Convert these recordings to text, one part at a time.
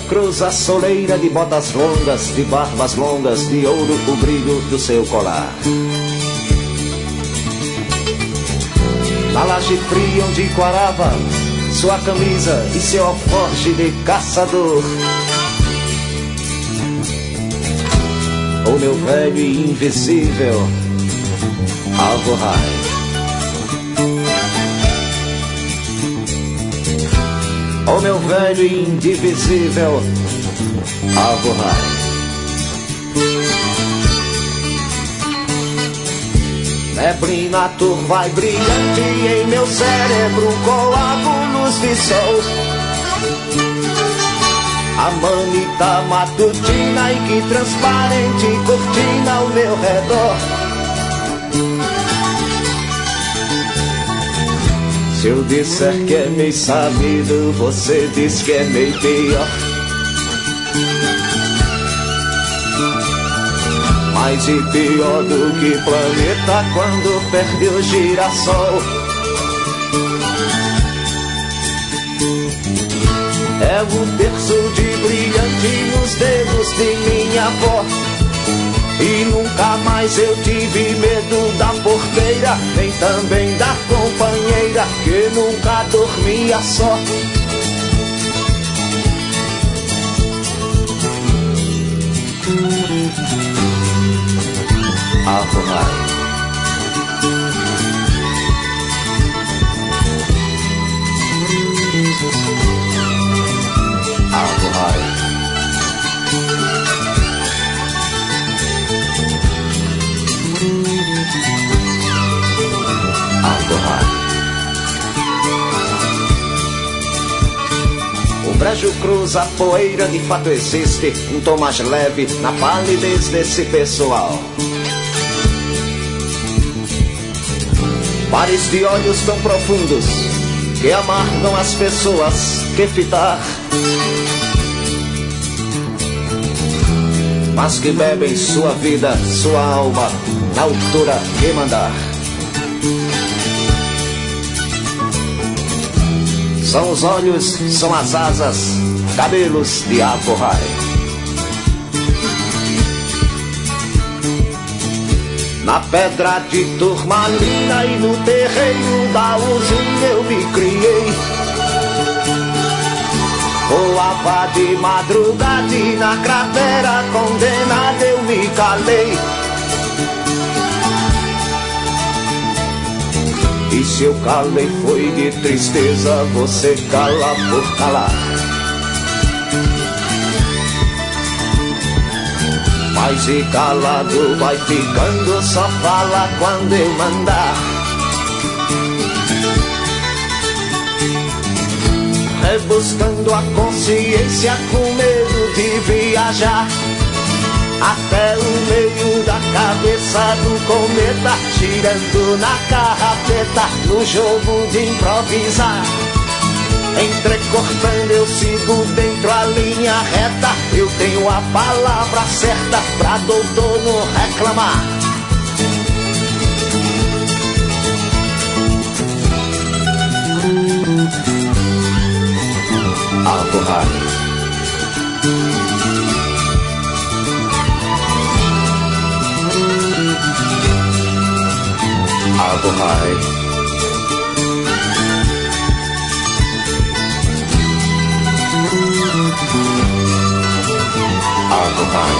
cruza a soleira de botas longas, de barbas longas, de ouro o brilho do seu colar. Na laje fria onde quarava sua camisa e seu alforje de caçador. O meu velho e invisível alforrai. O meu velho e indivisível alforrai. Neblina turva e brilhante em meu cérebro, coágulos de sol. A manita matutina e que transparente cortina ao meu redor. Se eu disser que é meio sabido, você diz que é meio pior. Mais e pior do que planeta quando perde o girassol. É o terço de brilhante nos dedos de minha avó. E nunca mais eu tive medo da porteira, nem também da companheira, que nunca dormia só. Alforrai. Alforrai. Alforrai. O brejo cruza a poeira, de fato existe um tom mais leve na palidez desse pessoal. Pares de olhos tão profundos que amargam as pessoas que fitar, mas que bebem sua vida, sua alma, na altura que mandar. São os olhos, são as asas, cabelos de alforrai. Na pedra de turmalina e no terreiro da usina eu me criei. Voava de madrugada e na cratera condenada eu me calei. E se eu calei foi de tristeza, você cala por calar. Mas e calado vai ficando, só fala quando eu mandar. Rebuscando a consciência com medo de viajar até o meio da cabeça do cometa, girando na carrapeta no jogo de improvisar. Entrecortando eu sigo dentro a linha reta, eu tenho a palavra certa pra doutor não reclamar. Alforrai. Alforrai. Alforrai.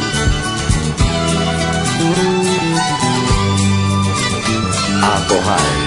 Alforrai.